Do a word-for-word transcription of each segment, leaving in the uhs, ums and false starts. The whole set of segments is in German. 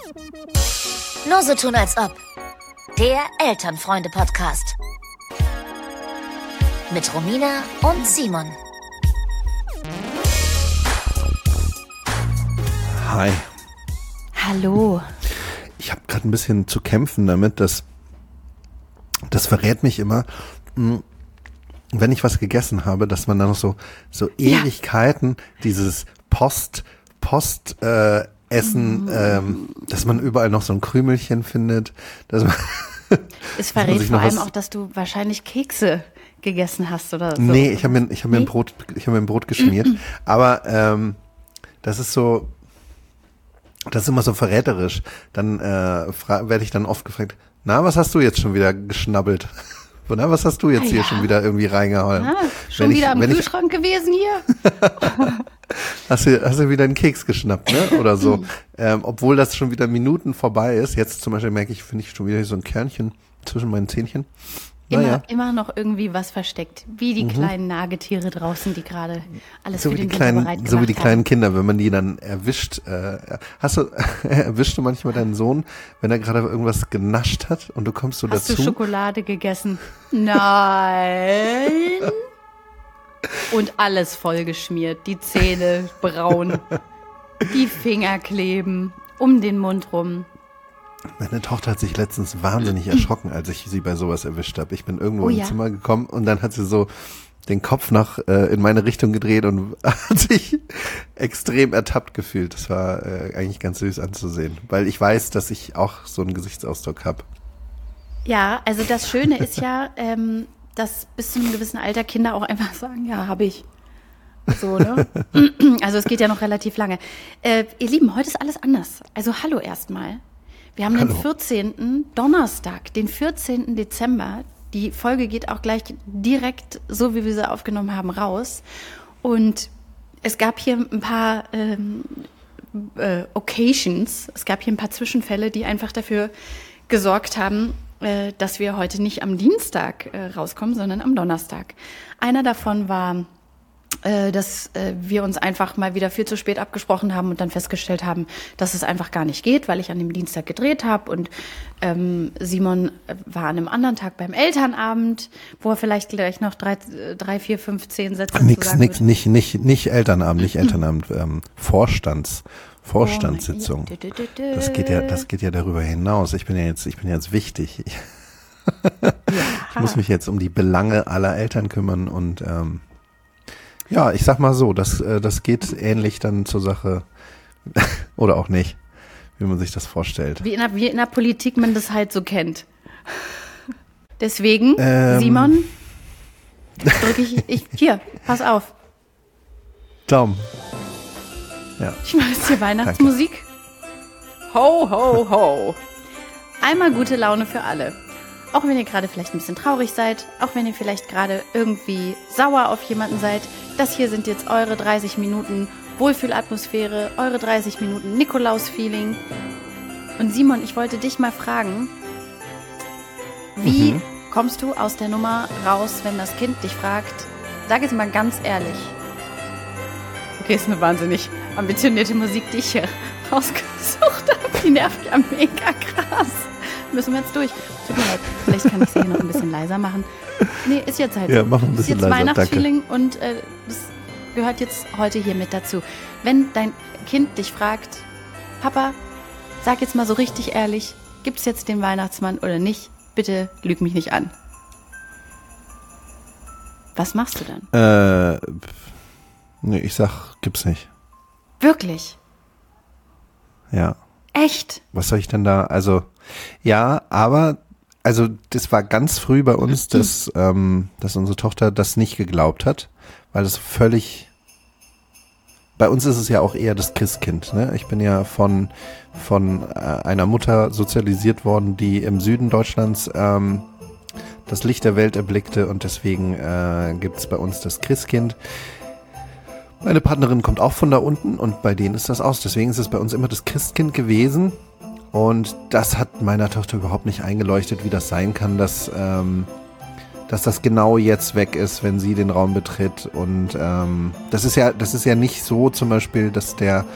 Nur so tun als ob. Der Elternfreunde-Podcast. Mit Romina und Simon. Hi. Hallo. Ich habe gerade ein bisschen zu kämpfen damit, dass das verrät mich immer, wenn ich was gegessen habe, dass man dann noch so so Ewigkeiten ja. dieses Post Post äh, Essen, mm. ähm, dass man überall noch so ein Krümelchen findet. Dass man es verrät vor allem auch, dass du wahrscheinlich Kekse gegessen hast oder so. Nee, ich habe mir ich habe mir ein Brot ich habe mir ein Brot geschmiert, mm-mm. aber ähm, das ist so Das ist immer so verräterisch. Dann äh, fra- werde ich dann oft gefragt, na, was hast du jetzt schon wieder geschnabbelt? Na, was hast du jetzt ah, hier ja. schon wieder irgendwie reingehauen? Ah, schon wenn wieder ich, am Kühlschrank ich, gewesen hier? hast, du, hast du wieder einen Keks geschnappt, ne? Oder so. ähm, obwohl das schon wieder Minuten vorbei ist. Jetzt zum Beispiel merke ich, finde ich schon wieder so ein Kernchen zwischen meinen Zähnchen. Immer, naja. immer noch irgendwie was versteckt. Wie die mhm. kleinen Nagetiere draußen, die gerade alles so für den Winter bereit gemacht haben. So wie die kleinen Kinder, wenn man die dann erwischt. Äh, hast du, erwischst du manchmal deinen Sohn, wenn er gerade irgendwas genascht hat und du kommst so hast dazu? Hast du Schokolade gegessen? Nein. Und alles vollgeschmiert. Die Zähne braun. Die Finger kleben. Um den Mund rum. Meine Tochter hat sich letztens wahnsinnig erschrocken, als ich sie bei sowas erwischt habe. Ich bin irgendwo oh, ins ja? Zimmer gekommen und dann hat sie so den Kopf nach äh, in meine Richtung gedreht und hat sich extrem ertappt gefühlt. Das war äh, eigentlich ganz süß anzusehen, weil ich weiß, dass ich auch so einen Gesichtsausdruck habe. Ja, also das Schöne ist ja, ähm, dass bis zu einem gewissen Alter Kinder auch einfach sagen, ja, habe ich. So, ne? Also es geht ja noch relativ lange. Äh, ihr Lieben, heute ist alles anders. Also hallo erstmal. Wir haben Hallo. den vierzehnten Donnerstag, den vierzehnten Dezember. Die Folge geht auch gleich direkt, so wie wir sie aufgenommen haben, raus. Und es gab hier ein paar ähm, äh, Occasions, es gab hier ein paar Zwischenfälle, die einfach dafür gesorgt haben, äh, dass wir heute nicht am Dienstag äh, rauskommen, sondern am Donnerstag. Einer davon war, äh, dass äh, wir uns einfach mal wieder viel zu spät abgesprochen haben und dann festgestellt haben, dass es einfach gar nicht geht, weil ich an dem Dienstag gedreht habe und ähm, Simon war an einem anderen Tag beim Elternabend, wo er vielleicht gleich noch drei, drei vier, fünf, zehn Sätze nix, zu sagen nix, nicht, nicht, nicht Elternabend, nicht Elternabend, ähm, Vorstands, Vorstandssitzung. Oh das geht ja, das geht ja darüber hinaus. Ich bin ja jetzt, ich bin ja jetzt wichtig. Ich, ich muss mich jetzt um die Belange aller Eltern kümmern und ähm, ja, ich sag mal so, das, das geht ähnlich dann zur Sache oder auch nicht, wie man sich das vorstellt. Wie in der, wie in der Politik man das halt so kennt. Deswegen, ähm, Simon, drücke ich, ich, hier, pass auf. Daumen. Ja. Ich mache jetzt hier Weihnachtsmusik. Danke. Ho, ho, ho. Einmal gute Laune für alle. Auch wenn ihr gerade vielleicht ein bisschen traurig seid, auch wenn ihr vielleicht gerade irgendwie sauer auf jemanden seid, das hier sind jetzt eure dreißig Minuten Wohlfühlatmosphäre, eure dreißig Minuten Nikolaus-Feeling. Und Simon, ich wollte dich mal fragen, wie mhm. kommst du aus der Nummer raus, wenn das Kind dich fragt, sag jetzt mal ganz ehrlich. Okay, ist eine wahnsinnig ambitionierte Musik, die ich hier rausgesucht habe. Die nervt ja mega krass. Müssen wir jetzt durch. Tut mir leid, vielleicht kann ich sie hier noch ein bisschen leiser machen. Nee, ist jetzt halt ja, so. mach ein bisschen ist jetzt leiser, Weihnachtsfeeling und äh, das gehört jetzt heute hier mit dazu. Wenn dein Kind dich fragt, Papa, sag jetzt mal so richtig ehrlich, gibt's jetzt den Weihnachtsmann oder nicht? Bitte lüg mich nicht an. Was machst du dann? Äh, nee, ich sag, gibt's nicht. Wirklich? Ja. Echt? Was soll ich denn da, also, ja, aber, also, das war ganz früh bei uns, dass, ähm, dass unsere Tochter das nicht geglaubt hat, weil das völlig, bei uns ist es ja auch eher das Christkind, ne? Ich bin ja von, von äh, einer Mutter sozialisiert worden, die im Süden Deutschlands, ähm, das Licht der Welt erblickte und deswegen, äh, gibt's bei uns das Christkind. Meine Partnerin kommt auch von da unten und bei denen ist das aus. Deswegen ist es bei uns immer das Christkind gewesen. Und das hat meiner Tochter überhaupt nicht eingeleuchtet, wie das sein kann, dass, ähm, dass das genau jetzt weg ist, wenn sie den Raum betritt. Und ähm, das ist ja, das ist ja nicht so zum Beispiel, dass der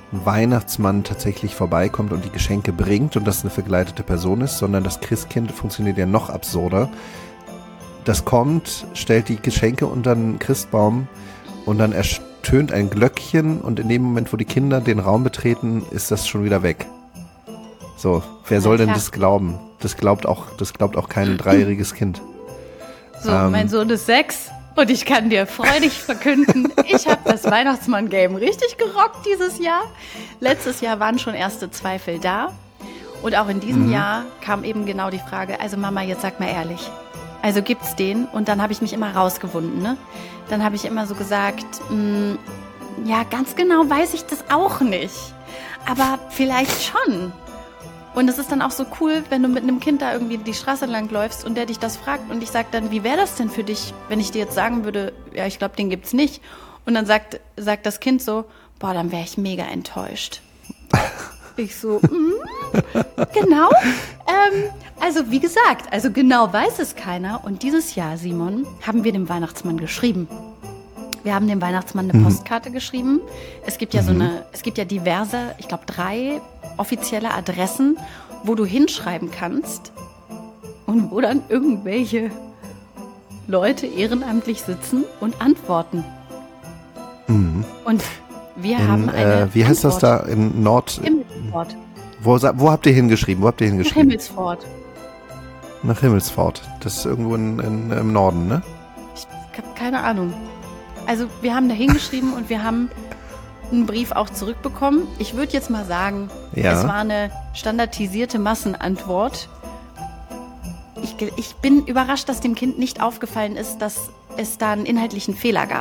ein Weihnachtsmann tatsächlich vorbeikommt und die Geschenke bringt und das eine verkleidete Person ist, sondern das Christkind funktioniert ja noch absurder. Das kommt, stellt die Geschenke unter den Christbaum und dann ertönt ein Glöckchen und in dem Moment, wo die Kinder den Raum betreten, ist das schon wieder weg. So, wer soll denn das glauben? Das glaubt auch, das glaubt auch kein dreijähriges Kind. So, ähm, mein Sohn ist sechs und ich kann dir freudig verkünden, ich habe das Weihnachtsmann-Game richtig gerockt dieses Jahr. Letztes Jahr waren schon erste Zweifel da und auch in diesem mhm. Jahr kam eben genau die Frage, also Mama, jetzt sag mal ehrlich, also gibt's den? Und dann habe ich mich immer rausgewunden, ne? Dann habe ich immer so gesagt, mh, ja, ganz genau weiß ich das auch nicht, aber vielleicht schon. Und es ist dann auch so cool, wenn du mit einem Kind da irgendwie die Straße lang läufst und der dich das fragt und ich sag dann, wie wäre das denn für dich, wenn ich dir jetzt sagen würde, ja, ich glaube, den gibt's nicht. Und dann sagt, sagt das Kind so, boah, dann wäre ich mega enttäuscht. Ich so, mm, genau. Ähm, also wie gesagt, also genau weiß es keiner. Und dieses Jahr, Simon, haben wir dem Weihnachtsmann geschrieben. Wir haben dem Weihnachtsmann eine Postkarte mhm. geschrieben. Es gibt ja mhm. so eine, es gibt ja diverse, ich glaube drei offizielle Adressen, wo du hinschreiben kannst und wo dann irgendwelche Leute ehrenamtlich sitzen und antworten. Mhm. Und wir in, haben eine äh, Wie heißt Antwort. Das da in Nord? Himmelsport. Wo, wo habt ihr hingeschrieben? Wo habt ihr hingeschrieben? Nach Himmelsfort. Nach Himmelsfort. Das ist irgendwo in, in, im Norden, ne? Ich habe keine Ahnung. Also wir haben da hingeschrieben und wir haben einen Brief auch zurückbekommen. Ich würde jetzt mal sagen, ja. Es war eine standardisierte Massenantwort. Ich, ich bin überrascht, dass dem Kind nicht aufgefallen ist, dass es da einen inhaltlichen Fehler gab.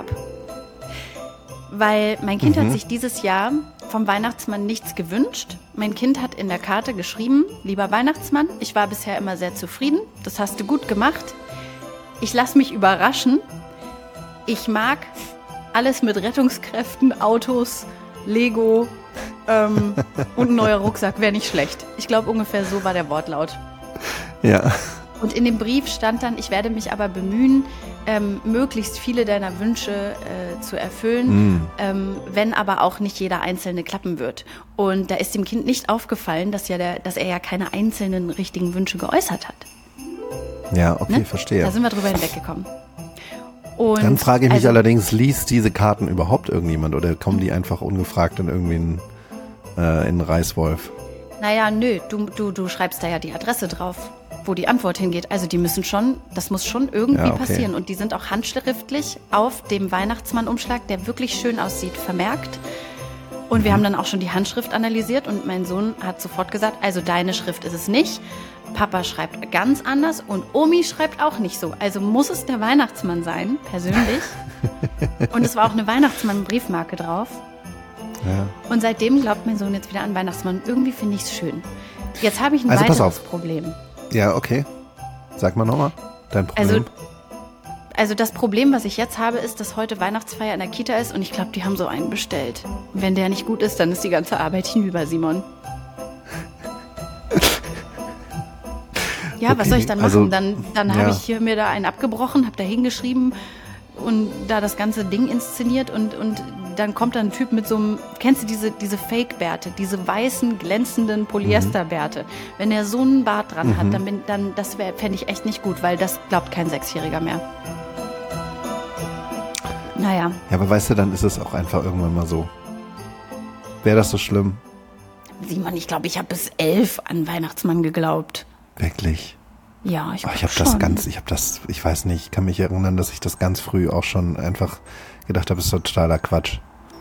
Weil mein Kind mhm. hat sich dieses Jahr vom Weihnachtsmann nichts gewünscht. Mein Kind hat in der Karte geschrieben, lieber Weihnachtsmann, ich war bisher immer sehr zufrieden, das hast du gut gemacht. Ich lasse mich überraschen. Ich mag alles mit Rettungskräften, Autos, Lego ähm, und ein neuer Rucksack wäre nicht schlecht. Ich glaube, ungefähr so war der Wortlaut. Ja. Und in dem Brief stand dann, ich werde mich aber bemühen, ähm, möglichst viele deiner Wünsche äh, zu erfüllen, mm. ähm, wenn aber auch nicht jeder einzelne klappen wird. Und da ist dem Kind nicht aufgefallen, dass, ja der, dass er ja keine einzelnen richtigen Wünsche geäußert hat. Ja, okay, ne? Verstehe. Da sind wir drüber hinweggekommen. Und dann frage ich mich also, allerdings, liest diese Karten überhaupt irgendjemand oder kommen die einfach ungefragt in irgendwie in, äh, in Reißwolf? Naja, nö, du, du, du schreibst da ja die Adresse drauf, wo die Antwort hingeht. Also die müssen schon, das muss schon irgendwie ja, okay. passieren. Und die sind auch handschriftlich auf dem Weihnachtsmann-Umschlag, der wirklich schön aussieht, vermerkt. Und wir mhm. haben dann auch schon die Handschrift analysiert und mein Sohn hat sofort gesagt, also deine Schrift ist es nicht. Papa schreibt ganz anders und Omi schreibt auch nicht so. Also muss es der Weihnachtsmann sein, persönlich. Und es war auch eine Weihnachtsmann-Briefmarke drauf. Ja. Und seitdem glaubt mein Sohn jetzt wieder an Weihnachtsmann. Irgendwie finde ich es schön. Jetzt habe ich ein also weiteres Problem. Ja, okay. Sag mal nochmal dein Problem. Also, also das Problem, was ich jetzt habe, ist, dass heute Weihnachtsfeier in der Kita ist und ich glaube, die haben so einen bestellt. Und wenn der nicht gut ist, dann ist die ganze Arbeit hinüber, Simon. Ja, okay, was soll ich dann machen? Also, dann dann habe ja. ich hier mir da einen abgebrochen, habe da hingeschrieben und da das ganze Ding inszeniert und, und dann kommt da ein Typ mit so einem, kennst du diese, diese Fake-Bärte, diese weißen, glänzenden Polyester-Bärte? Mhm. Wenn er so einen Bart dran mhm. hat, dann, bin, dann das fände ich echt nicht gut, weil das glaubt kein Sechsjähriger mehr. Naja. Ja, aber weißt du, dann ist es auch einfach irgendwann mal so. Wäre das so schlimm? Simon, ich glaube, ich habe bis elf an Weihnachtsmann geglaubt. Wirklich? Ja, ich, oh, ich habe das ganz, ich habe das, ich weiß nicht, ich kann mich erinnern, dass ich das ganz früh auch schon einfach gedacht habe, es ist totaler Quatsch.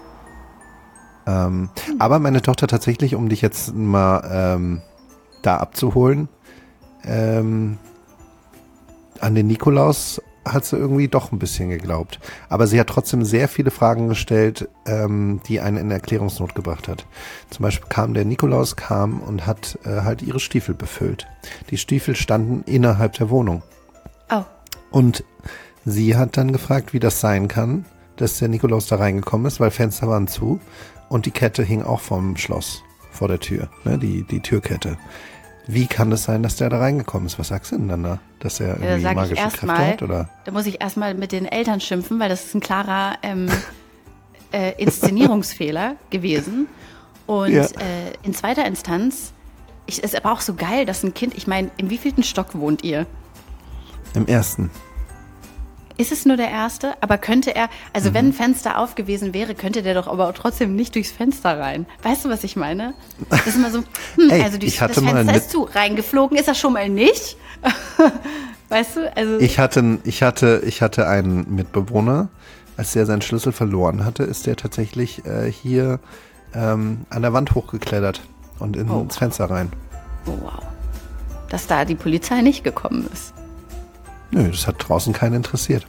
Ähm, hm. Aber meine Tochter tatsächlich, um dich jetzt mal ähm, da abzuholen, ähm, an den Nikolaus hat sie irgendwie doch ein bisschen geglaubt. Aber sie hat trotzdem sehr viele Fragen gestellt, ähm, die einen in Erklärungsnot gebracht hat. Zum Beispiel kam der Nikolaus, kam und hat äh, halt ihre Stiefel befüllt. Die Stiefel standen innerhalb der Wohnung. Oh. Und sie hat dann gefragt, wie das sein kann, dass der Nikolaus da reingekommen ist, weil Fenster waren zu und die Kette hing auch vom Schloss vor der Tür, ne, die, die Türkette. Wie kann es sein, dass der da reingekommen ist? Was sagst du denn dann da? Dass er irgendwie ja, magische Kräfte mal, hat? Oder? Da muss ich erstmal mit den Eltern schimpfen, weil das ist ein klarer ähm, äh, Inszenierungsfehler gewesen. Und Ja. äh, in zweiter Instanz, ich, ist aber auch so geil, dass ein Kind, ich meine, in wievielten Stock wohnt ihr? Im ersten. Ist es nur der erste? Aber könnte er, also Mhm. wenn ein Fenster auf gewesen wäre, könnte der doch aber trotzdem nicht durchs Fenster rein. Weißt du, was ich meine? Das ist immer so, hm, Ey, also durch, ich hatte das mal Fenster mit- ist zu, reingeflogen ist er schon mal nicht. Weißt du, also Ich hatte, ich hatte, ich hatte einen Mitbewohner, als der seinen Schlüssel verloren hatte, ist der tatsächlich äh, hier ähm, an der Wand hochgeklettert und in, Oh. ins Fenster rein. oh, wow, dass da die Polizei nicht gekommen ist. Nö, das hat draußen keinen interessiert.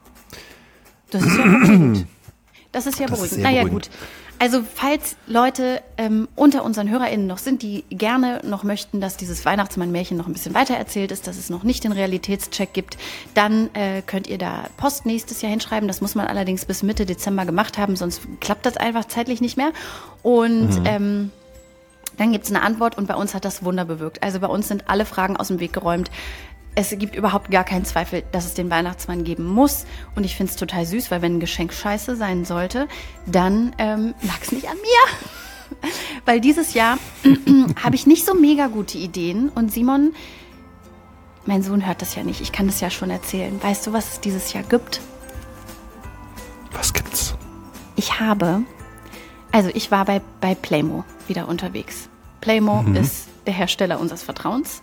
Das ist ja beruhigend. Das ist ja Das ist beruhigend. sehr Naja, beruhigend. gut. Also, falls Leute ähm, unter unseren HörerInnen noch sind, die gerne noch möchten, dass dieses Weihnachtsmann-Märchen noch ein bisschen weiter erzählt ist, dass es noch nicht den Realitätscheck gibt, dann äh, könnt ihr da Post nächstes Jahr hinschreiben. Das muss man allerdings bis Mitte Dezember gemacht haben, sonst klappt das einfach zeitlich nicht mehr. Und ähm, dann gibt es eine Antwort und bei uns hat das Wunder bewirkt. Also bei uns sind alle Fragen aus dem Weg geräumt. Es gibt überhaupt gar keinen Zweifel, dass es den Weihnachtsmann geben muss. Und ich finde es total süß, weil wenn ein Geschenk scheiße sein sollte, dann ähm, lag es nicht an mir. Weil dieses Jahr habe ich nicht so mega gute Ideen. Und Simon, mein Sohn hört das ja nicht, ich kann das ja schon erzählen. Weißt du, was es dieses Jahr gibt? Was gibt's? Ich habe, also ich war bei, bei Playmo wieder unterwegs. Playmo ist der Hersteller unseres Vertrauens.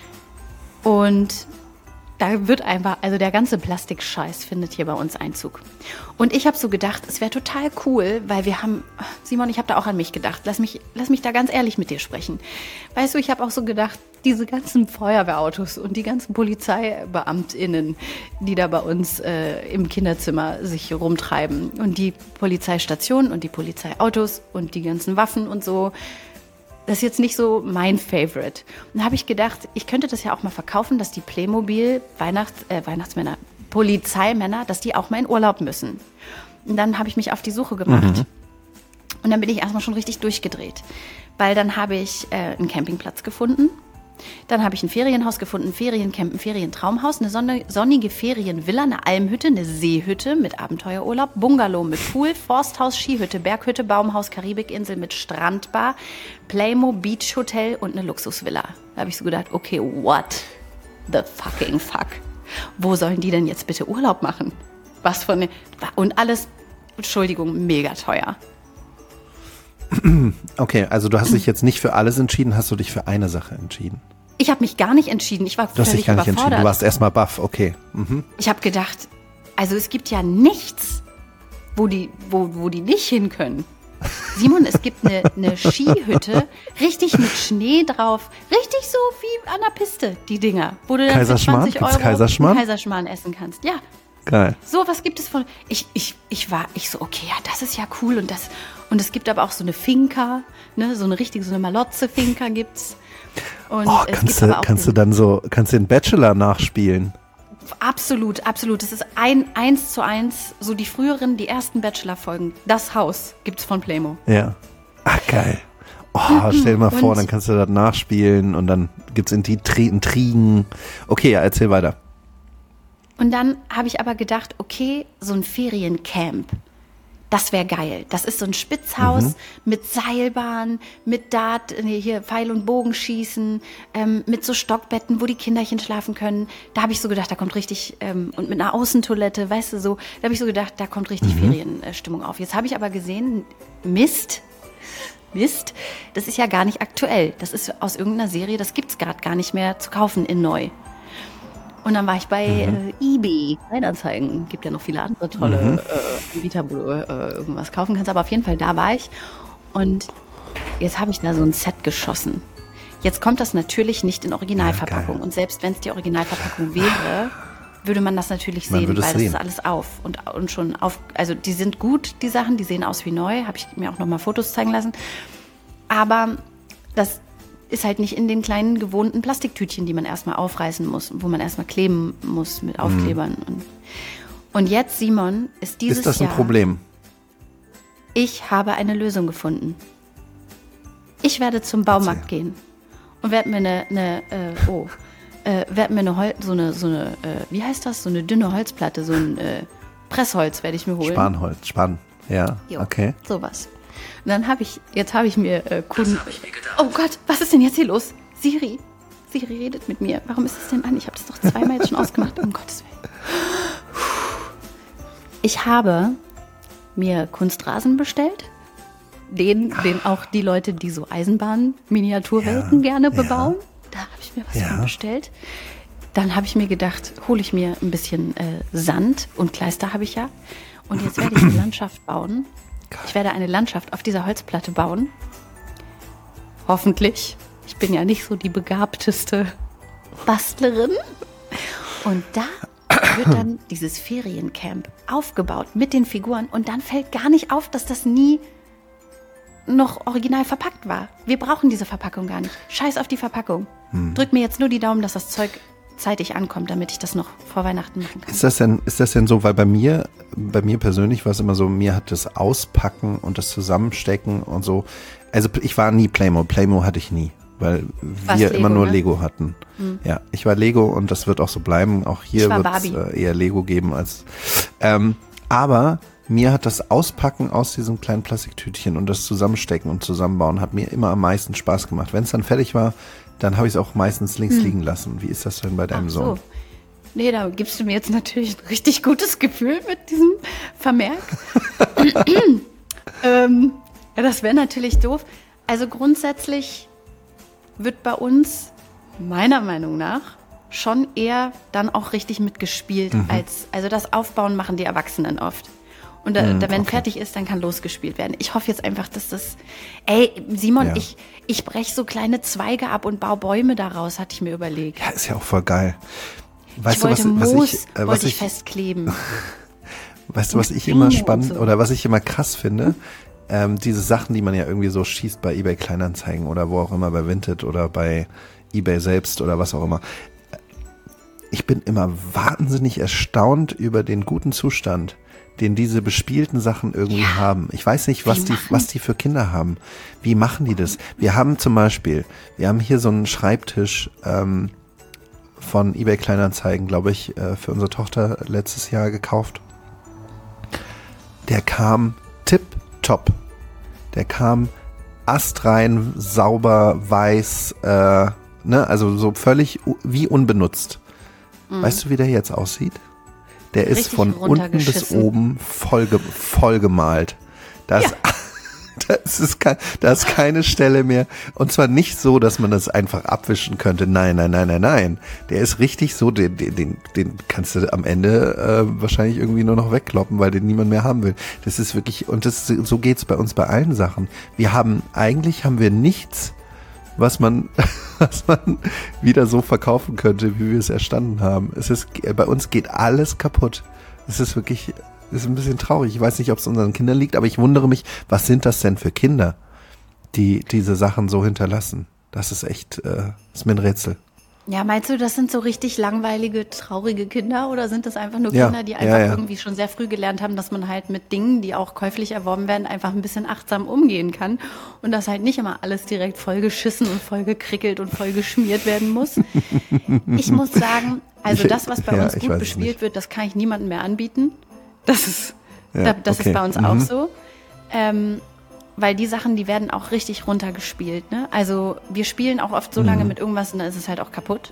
Und da wird einfach, also der ganze Plastikscheiß findet hier bei uns Einzug. Und ich habe so gedacht, es wäre total cool, weil wir haben, Simon, ich habe da auch an mich gedacht, lass mich, lass mich da ganz ehrlich mit dir sprechen. Weißt du, ich habe auch so gedacht, diese ganzen Feuerwehrautos und die ganzen PolizeibeamtInnen, die da bei uns äh, im Kinderzimmer sich rumtreiben und die Polizeistationen und die Polizeiautos und die ganzen Waffen und so, das ist jetzt nicht so mein Favorite. Und da habe ich gedacht, ich könnte das ja auch mal verkaufen, dass die Playmobil Weihnachts, äh, Weihnachtsmänner, Polizeimänner, dass die auch mal in Urlaub müssen. Und dann habe ich mich auf die Suche gemacht. Und dann bin ich erstmal schon richtig durchgedreht. Weil dann habe ich äh, einen Campingplatz gefunden. Dann habe ich ein Ferienhaus gefunden, Feriencamp, ein Ferientraumhaus, eine sonne, sonnige Ferienvilla, eine Almhütte, eine Seehütte mit Abenteuerurlaub, Bungalow mit Pool, Forsthaus, Skihütte, Berghütte, Baumhaus, Karibikinsel mit Strandbar, Playmo, Beach Hotel und eine Luxusvilla. Da habe ich so gedacht, okay, what the fucking fuck? Wo sollen die denn jetzt bitte Urlaub machen? Was von... Und alles, Entschuldigung, mega teuer. Okay, also du hast dich jetzt nicht für alles entschieden, hast du dich für eine Sache entschieden? Ich habe mich gar nicht entschieden. Ich war Du hast dich völlig gar nicht entschieden, überfordert. du warst erstmal baff, okay. Mhm. Ich habe gedacht, also es gibt ja nichts, wo die, wo, wo die nicht hin können. Simon, es gibt eine, eine Skihütte, richtig mit Schnee drauf, richtig so wie an der Piste, die Dinger, wo du dann für Kaiserschmarrn? zwanzig Gibt's Euro Kaiserschmarrn? Kaiserschmarrn essen kannst. Ja, Geil. so was gibt es von. Ich, ich, ich war, ich so, okay, ja, das ist ja cool und das, und es gibt aber auch so eine Finca, ne, so eine richtige, so eine Malotze-Finca gibt's. Und Oh, es kannst gibt du, aber auch kannst du diesen- dann so, kannst du den Bachelor nachspielen? Absolut, absolut. Das ist ein eins zu eins, so die früheren, die ersten Bachelor-Folgen. Das Haus gibt's von Playmo. Ja. Ach, geil. Oh, stell dir mal vor, Und- dann kannst du das nachspielen und dann gibt's in die Tri- Intrigen. Okay, ja, erzähl weiter. Und dann habe ich aber gedacht, okay, so ein Feriencamp, das wäre geil. Das ist so ein Spitzhaus mit Seilbahn, mit Dart, nee, hier Pfeil- und Bogenschießen, ähm, mit so Stockbetten, wo die Kinderchen schlafen können. Da habe ich so gedacht, da kommt richtig, ähm, und mit einer Außentoilette, weißt du so, da habe ich so gedacht, da kommt richtig Ferienstimmung auf. Jetzt habe ich aber gesehen, Mist, Mist, das ist ja gar nicht aktuell. Das ist aus irgendeiner Serie, das gibt's gerade gar nicht mehr zu kaufen in neu. Und dann war ich bei äh, eBay, Kleinanzeigen. Gibt ja noch viele andere tolle Mhm. äh, Anbieter, wo du äh, irgendwas kaufen kannst. Aber auf jeden Fall, da war ich. Und jetzt habe ich da so ein Set geschossen. Jetzt kommt das natürlich nicht in Originalverpackung. Ja, geil. Und selbst wenn es die Originalverpackung wäre, würde man das natürlich Man sehen, würde weil es das sehen. ist alles auf. Und, und schon auf. Also die sind gut, die Sachen, die sehen aus wie neu. Habe ich mir auch nochmal Fotos zeigen lassen. Aber das ist halt nicht in den kleinen gewohnten Plastiktütchen, die man erstmal aufreißen muss, wo man erstmal kleben muss mit Aufklebern. Und, und jetzt, Simon, ist dieses Ist das ein Jahr, Problem? ich habe eine Lösung gefunden. Ich werde zum Baumarkt gehen und werde mir eine, eine äh, oh, äh, werde mir eine Hol so eine, so eine äh, wie heißt das, so eine dünne Holzplatte, so ein äh, Pressholz werde ich mir holen. Spanholz, Span. Ja, Jo, okay. sowas. Und dann habe ich, jetzt habe ich mir äh, Kunden. Hab ich mir gedacht. Oh Gott, was ist denn jetzt hier los? Siri, Siri redet mit mir. Warum ist es denn an? Ich habe das doch zweimal jetzt schon ausgemacht. Um Gottes Willen. Ich habe mir Kunstrasen bestellt. Den, den auch die Leute, die so Eisenbahn-Miniaturwelten ja, gerne bebauen. Ja. Da habe ich mir was ja. von bestellt. Dann habe ich mir gedacht, hole ich mir ein bisschen äh, Sand und Kleister habe ich ja. Und jetzt werde ich eine Landschaft bauen. Ich werde eine Landschaft auf dieser Holzplatte bauen. Hoffentlich. Ich bin ja nicht so die begabteste Bastlerin. Und da wird dann dieses Feriencamp aufgebaut mit den Figuren. Und dann fällt gar nicht auf, dass das nie noch original verpackt war. Wir brauchen diese Verpackung gar nicht. Scheiß auf die Verpackung. Hm. Drück mir jetzt nur die Daumen, dass das Zeug zeitig ankommt, damit ich das noch vor Weihnachten machen kann. Ist das denn, ist das denn so, weil bei mir, bei mir persönlich war es immer so, mir hat das Auspacken und das Zusammenstecken und so, also ich war nie Playmo, Playmo hatte ich nie, weil Fast wir Lego, immer nur ne? Lego hatten. Hm. Ja, ich war Lego und das wird auch so bleiben. Auch hier wird es äh, eher Lego geben als, ähm, aber mir hat das Auspacken aus diesem kleinen Plastiktütchen und das Zusammenstecken und Zusammenbauen hat mir immer am meisten Spaß gemacht. Wenn es dann fertig war, dann habe ich es auch meistens links hm. liegen lassen. Wie ist das denn bei deinem Ach so. Sohn? Nee, da gibst du mir jetzt natürlich ein richtig gutes Gefühl mit diesem Vermerk. ähm, ja, das wäre natürlich doof. Also grundsätzlich wird bei uns meiner Meinung nach schon eher dann auch richtig mitgespielt. Mhm. als Also das Aufbauen machen die Erwachsenen oft. Und da, mm, da, wenn okay. fertig ist, dann kann losgespielt werden. Ich hoffe jetzt einfach, dass das... Ey, Simon, ja. ich, ich breche so kleine Zweige ab und baue Bäume daraus, hatte ich mir überlegt. Ja, ist ja auch voll geil. Weißt ich du, wollte was, Moos, was ich, äh, was wollte ich ich festkleben. Weißt du, was ich immer spannend so. oder was ich immer krass finde? Ähm, diese Sachen, die man ja irgendwie so schießt bei eBay Kleinanzeigen oder wo auch immer, bei Vinted oder bei eBay selbst oder was auch immer. Ich bin immer wahnsinnig erstaunt über den guten Zustand, den diese bespielten Sachen irgendwie ja. haben. Ich weiß nicht, was die, was die für Kinder haben. Wie machen die das? Wir haben zum Beispiel, wir haben hier so einen Schreibtisch ähm, von eBay Kleinanzeigen, glaube ich, äh, für unsere Tochter letztes Jahr gekauft. Der kam tipptopp. Der kam astrein, sauber, weiß, äh, ne, also so völlig wie unbenutzt. Mhm. Weißt du, wie der jetzt aussieht? Der ist von unten bis oben voll, voll gemalt. Da ist, ja. das ist kein, da ist keine Stelle mehr. Und zwar nicht so, dass man das einfach abwischen könnte. Nein, nein, nein, nein, nein. Der ist richtig so, den, den, den kannst du am Ende äh, wahrscheinlich irgendwie nur noch wegkloppen, weil den niemand mehr haben will. Das ist wirklich, und das, so geht's bei uns bei allen Sachen. Wir haben, eigentlich haben wir nichts, was man, was man wieder so verkaufen könnte, wie wir es erstanden haben. Es ist, bei uns geht alles kaputt. Es ist wirklich, es ist ein bisschen traurig. Ich weiß nicht, ob es unseren Kindern liegt, aber ich wundere mich, was sind das denn für Kinder, die diese Sachen so hinterlassen? Das ist echt, äh, ist mir ein Rätsel. Ja, meinst du, das sind so richtig langweilige, traurige Kinder oder sind das einfach nur Kinder, ja, die einfach ja, ja. irgendwie schon sehr früh gelernt haben, dass man halt mit Dingen, die auch käuflich erworben werden, einfach ein bisschen achtsam umgehen kann und dass halt nicht immer alles direkt vollgeschissen und vollgekrickelt und vollgeschmiert werden muss? Ich muss sagen, also ich, das, was bei ja, uns gut bespielt wird, das kann ich niemandem mehr anbieten. Das ist, ja, das okay. ist bei uns mhm. auch so. Ähm, Weil die Sachen, die werden auch richtig runtergespielt. Ne? Also wir spielen auch oft so lange mhm. mit irgendwas und dann ist es halt auch kaputt.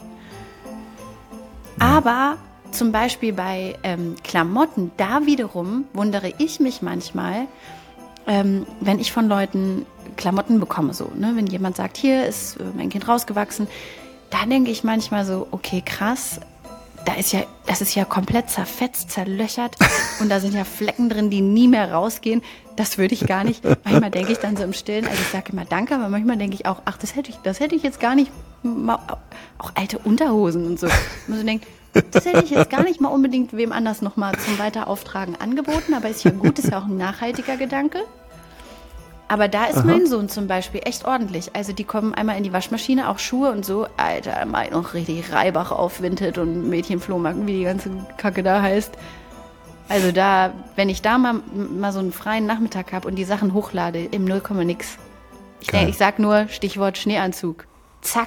Ja. Aber zum Beispiel bei ähm, Klamotten, da wiederum wundere ich mich manchmal, ähm, wenn ich von Leuten Klamotten bekomme. So, ne? Wenn jemand sagt, hier ist mein Kind rausgewachsen, da denke ich manchmal so, okay, krass. Da ist ja, das ist ja komplett zerfetzt, zerlöchert und da sind ja Flecken drin, die nie mehr rausgehen. Das würde ich gar nicht. Manchmal denke ich dann so im Stillen, also ich sage immer Danke, aber manchmal denke ich auch, ach, das hätte ich, das hätte ich jetzt gar nicht, mal, auch alte Unterhosen und so. Man so denkt, das hätte ich jetzt gar nicht mal unbedingt wem anders nochmal zum Weiterauftragen angeboten, aber ist ja gut, ist ja auch ein nachhaltiger Gedanke. Aber da ist Aha. mein Sohn zum Beispiel echt ordentlich. Also die kommen einmal in die Waschmaschine, auch Schuhe und so. Alter, mein noch richtig Reibach auf Vinted und Mädchenflohmarken, wie die ganze Kacke da heißt. Also da, wenn ich da mal, mal so einen freien Nachmittag habe und die Sachen hochlade, im null Komma nix. Ich, denk, ich sag nur Stichwort Schneeanzug. Zack.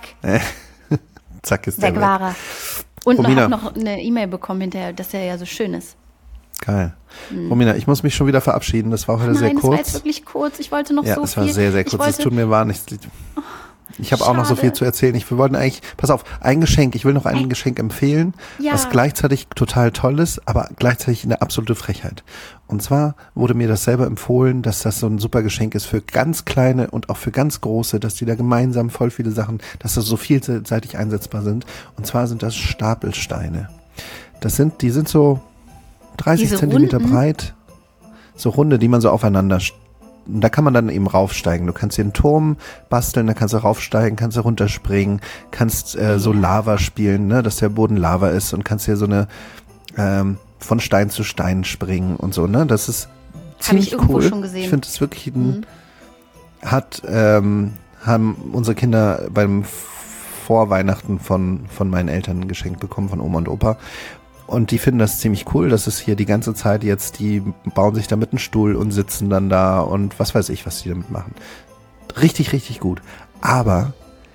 Zack ist der weg. Weg war er. Und man hat noch eine E-Mail bekommen hinterher, dass er ja so schön ist. Geil. Hm. Romina, ich muss mich schon wieder verabschieden. Das war heute Nein, sehr kurz. Nein, das war jetzt wirklich kurz. Ich wollte noch ja, so es viel. war sehr, sehr kurz. Es tut mir wahr nichts. Ich habe auch noch so viel zu erzählen. Ich, wir wollten eigentlich, pass auf, ein Geschenk. Ich will noch ein, ein Geschenk empfehlen, ja. was gleichzeitig total toll ist, aber gleichzeitig eine absolute Frechheit. Und zwar wurde mir das selber empfohlen, dass das so ein super Geschenk ist für ganz kleine und auch für ganz große, dass die da gemeinsam voll viele Sachen, dass das so vielseitig einsetzbar sind. Und zwar sind das Stapelsteine. Das sind, die sind so dreißig Diese Zentimeter Runden? breit, so runde, die man so aufeinander st- da kann man dann eben raufsteigen. Du kannst hier einen Turm basteln, da kannst du raufsteigen, kannst du runterspringen, kannst äh, so Lava spielen, ne, dass der Boden Lava ist und kannst hier so eine ähm, von Stein zu Stein springen und so, ne. Das ist ziemlich Hab ich irgendwo cool. schon gesehen. Ich finde es wirklich ein, Mhm. hat ähm, haben unsere Kinder beim Vorweihnachten von von meinen Eltern geschenkt bekommen, von Oma und Opa. Und die finden das ziemlich cool, dass es hier die ganze Zeit jetzt, die bauen sich damit einen Stuhl und sitzen dann da und was weiß ich, was die damit machen. Richtig, richtig gut. Aber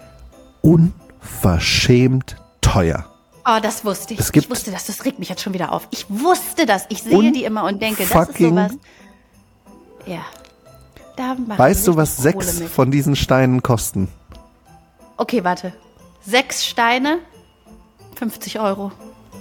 unverschämt teuer. Oh, das wusste ich. Es gibt ich wusste das, das regt mich jetzt schon wieder auf. Ich wusste das. Ich sehe die immer und denke, das ist sowas. Ja. Da machen Weißt du, was Kohle sechs mit. von diesen Steinen kosten? Okay, warte. Sechs Steine, fünfzig Euro.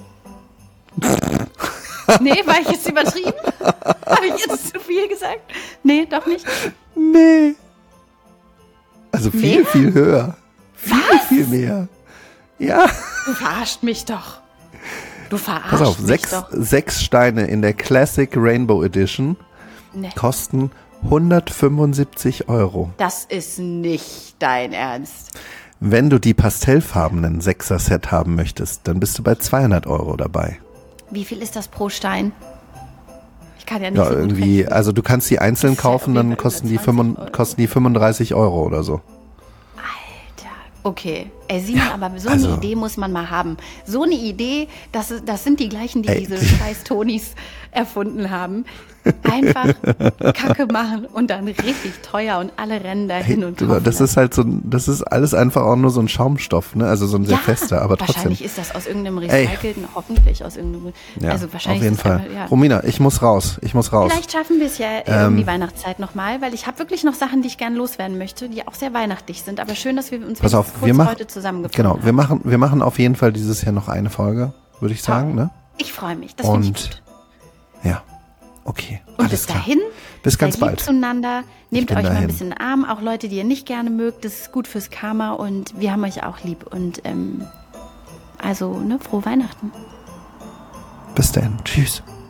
Nee, war ich jetzt übertrieben? Habe ich jetzt zu viel gesagt? Nee, doch nicht. Nee. Also viel, Mehr? viel höher. Viel, Was? viel mehr. Ja. Du verarscht mich doch. Du verarscht Pass auf, mich sechs, doch. sechs Steine in der Classic Rainbow Edition Nee, kosten hundertfünfundsiebzig Euro. das ist nicht dein Ernst. Wenn du die pastellfarbenen Sechser-Set haben möchtest, dann bist du bei zweihundert Euro dabei. Wie viel ist das pro Stein? Ich kann ja nicht Ja, so gut irgendwie, rechnen. also du kannst die einzeln Das ist ja kaufen, auf jeden dann Fall kosten über die, zwanzig fünfund- Euro. kosten die fünfunddreißig Euro oder so. Alter, okay. Ey, Simon, aber so also- eine Idee muss man mal haben. So eine Idee, das, ist- das sind die gleichen, die Ey. diese scheiß Tonis erfunden haben. Einfach Kacke machen und dann richtig teuer und alle rennen da hin Hey, und du, kaufen das ist halt so, ein- das ist alles einfach auch nur so ein Schaumstoff, ne? Also so ein sehr ja, fester, aber trotzdem. wahrscheinlich ist das aus irgendeinem Ey. recycelten, hoffentlich aus irgendeinem, Ja, also wahrscheinlich auf jeden ist das Fall. einfach, ja. Romina, ich muss raus, ich muss raus. Vielleicht schaffen wir es ja äh, Ähm, um die Weihnachtszeit nochmal, weil ich habe wirklich noch Sachen, die ich gerne loswerden möchte, die auch sehr weihnachtlich sind. Aber schön, dass wir uns Pass wenigstens auf, kurz wir machen, heute zusammengefunden genau, haben. wir machen, wir machen auf jeden Fall dieses Jahr noch eine Folge, würde ich sagen, ne? Ich freue mich, das finde ich Und gut. ja, okay, Und alles bis klar. dahin, Bis ganz seid lieb bald. zueinander, nehmt bin euch mal dahin. ein bisschen in den Arm, auch Leute, die ihr nicht gerne mögt, das ist gut fürs Karma und wir haben euch auch lieb. Und ähm, also, ne, frohe Weihnachten. Bis dann, tschüss.